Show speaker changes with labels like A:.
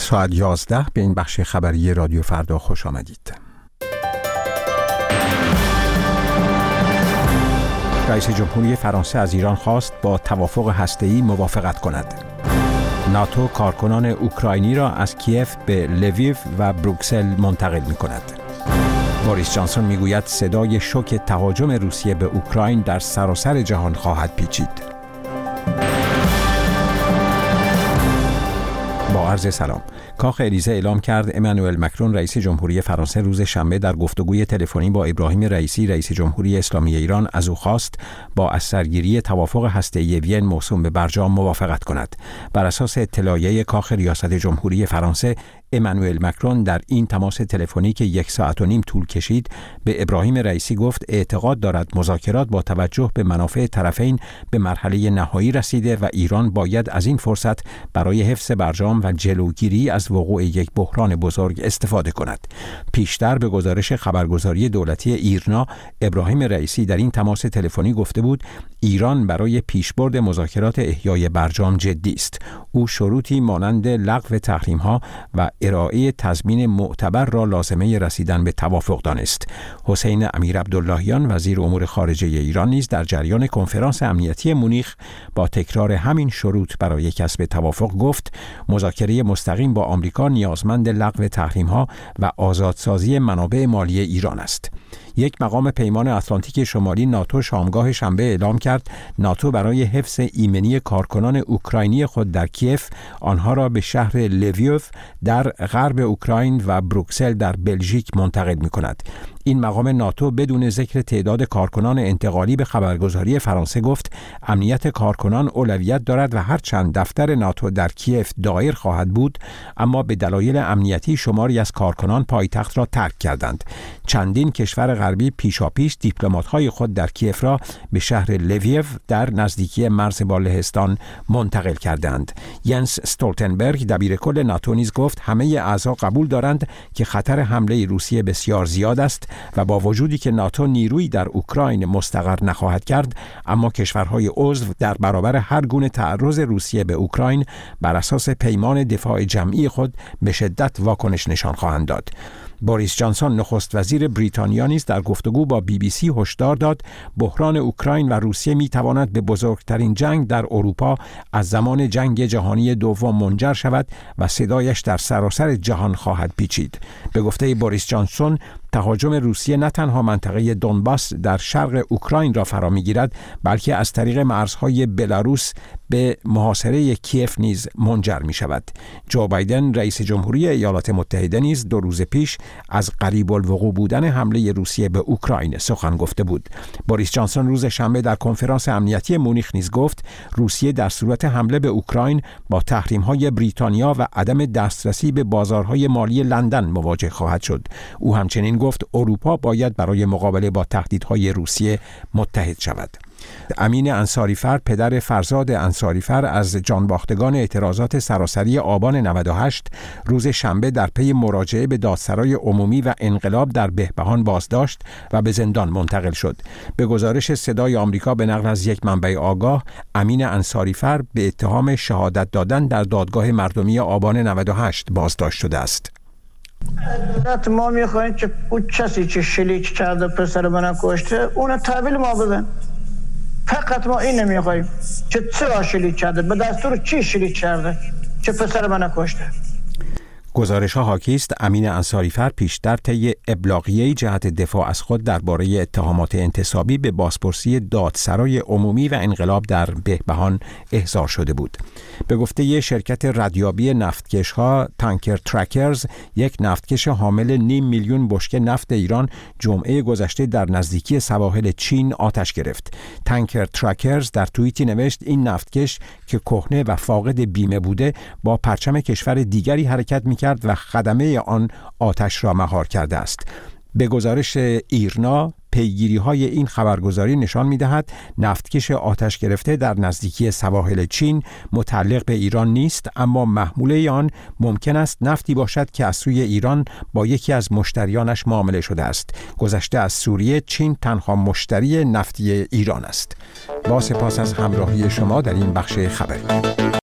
A: ساعت 11 به این بخش خبری رادیو فردا خوش آمدید. رئیس جمهوری فرانسه از ایران خواست با توافق هسته‌ای موافقت کند. ناتو کارکنان اوکراینی را از کیف به لویو و بروکسل منتقل می کند. بوریس جانسون می گوید صدای شوک تهاجم روسیه به اوکراین در سراسر جهان خواهد پیچید. با عرض سلام. کاخ الیزه اعلام کرد امانوئل مکرون رئیس جمهوری فرانسه روز شنبه در گفتگوی تلفنی با ابراهیم رئیسی رئیس جمهوری اسلامی ایران از او خواست با از سرگیری توافق هسته‌ای وین موسوم به برجام موافقت کند. بر اساس اطلاعیه کاخ ریاست جمهوری فرانسه، امانوئل مکرون در این تماس تلفنی که 1.5 ساعت طول کشید به ابراهیم رئیسی گفت اعتقاد دارد مذاکرات با توجه به منافع طرفین به مرحله نهایی رسیده و ایران باید از این فرصت برای حفظ برجام و جلوگیری از وقوع یک بحران بزرگ استفاده کند. پیشتر به گزارش خبرگزاری دولتی ایرنا، ابراهیم رئیسی در این تماس تلفنی گفته بود ایران برای پیشبرد مذاکرات احیای برجام جدی است. او شروطی مانند لغو تحریم‌ها و ارائه تضمین معتبر را لازمه رسیدن به توافق دانست. حسین امیرعبداللهیان وزیر امور خارجه ایران نیز در جریان کنفرانس امنیتی مونیخ با تکرار همین شروط برای کسب توافق گفت مذاکره مستقیم با آمریکا نیازمند لغو تحریم‌ها و آزادسازی منابع مالی ایران است. یک مقام پیمان اتلانتیک شمالی ناتو شامگاه شنبه اعلام کرد ناتو برای حفظ ایمنی کارکنان اوکراینی خود در کیف آنها را به شهر لویو در غرب اوکراین و بروکسل در بلژیک منتقل می‌کند. این مقام ناتو بدون ذکر تعداد کارکنان انتقالی به خبرگزاری فرانسه گفت امنیت کارکنان اولویت دارد و هرچند دفتر ناتو در کیف دایر خواهد بود اما به دلایل امنیتی شماری از کارکنان پایتخت را ترک کردند. چندین کشور غربی پیشاپیش دیپلمات‌های خود در کیف را به شهر لویو در نزدیکی مرز با لهستان منتقل کردند. ینس استولتنبرگ دبیرکل ناتو نیز گفت همه اعضا قبول دارند که خطر حمله روسیه بسیار زیاد است و با وجودی که ناتو نیرویی در اوکراین مستقر نخواهد کرد اما کشورهای عضو در برابر هر گونه تعرض روسیه به اوکراین بر اساس پیمان دفاع جمعی خود به شدت واکنش نشان خواهند داد. بوریس جانسون نخست وزیر بریتانیا نیز در گفتگو با BBC هشدار داد بحران اوکراین و روسیه میتواند به بزرگترین جنگ در اروپا از زمان جنگ جهانی دوم منجر شود و صدایش در سراسر جهان خواهد پیچید. به گفته بوریس جانسون تهاجم روسیه نه تنها منطقه دونباس در شرق اوکراین را فرا می‌گیرد بلکه از طریق مرزهای بلاروس به محاصره کیف نیز منجر می‌شود. جو بایدن رئیس جمهوری ایالات متحده نیز 2 روز پیش از قریب الوقوع بودن حمله روسیه به اوکراین سخن گفته بود. بوریس جانسون روز شنبه در کنفرانس امنیتی مونیخ نیز گفت روسیه در صورت حمله به اوکراین با تحریم‌های بریتانیا و عدم دسترسی به بازارهای مالی لندن مواجه خواهد شد. او همچنین گفت اروپا باید برای مقابله با تهدیدهای روسیه متحد شود. امین انصاریفر پدر فرزاد انصاریفر از جانباختگان اعتراضات سراسری آبان 98 روز شنبه در پی مراجعه به دادسرای عمومی و انقلاب در بهبهان بازداشت و به زندان منتقل شد. به گزارش صدای آمریکا به نقل از یک منبع آگاه، امین انصاریفر به اتهام شهادت دادن در دادگاه مردمی آبان 98 بازداشت شده است.
B: دولت ما میخواهیم که اون کسی که شلیک کرده پسر من کشته اون تحویل ما بدن. فقط ما این نمیخواهیم که چرا شلیک کرده، به دستور کی شلیک کرده که پسر من کشته.
A: گزارش‌ها حاکی است امین انصاریفر پیشتر طی ابلاغیه‌ای جهت دفاع از خود درباره اتهامات انتصابی به بازپرسی دادسرای عمومی و انقلاب در بهبهان احضار شده بود. به گفته شرکت ردیابی نفتکش‌ها تانکر ترکرز، یک نفتکش حامل 500,000 بشکه نفت ایران جمعه گذشته در نزدیکی سواحل چین آتش گرفت. تانکر ترکرز در توییتی نوشت این نفتکش که کهنه و فاقد بیمه بوده با پرچم کشور دیگری حرکت می‌کرد و خدمه آن آتش را مهار کرده است. به گزارش ایرنا پیگیری‌های این خبرگزاری نشان می‌دهد نفتکش آتش گرفته در نزدیکی سواحل چین متعلق به ایران نیست، اما محموله آن ممکن است نفتی باشد که از سوی ایران با یکی از مشتریانش معامله شده است. گذشته از سوریه، چین تنها مشتری نفتی ایران است. با سپاس از همراهی شما در این بخش خبری.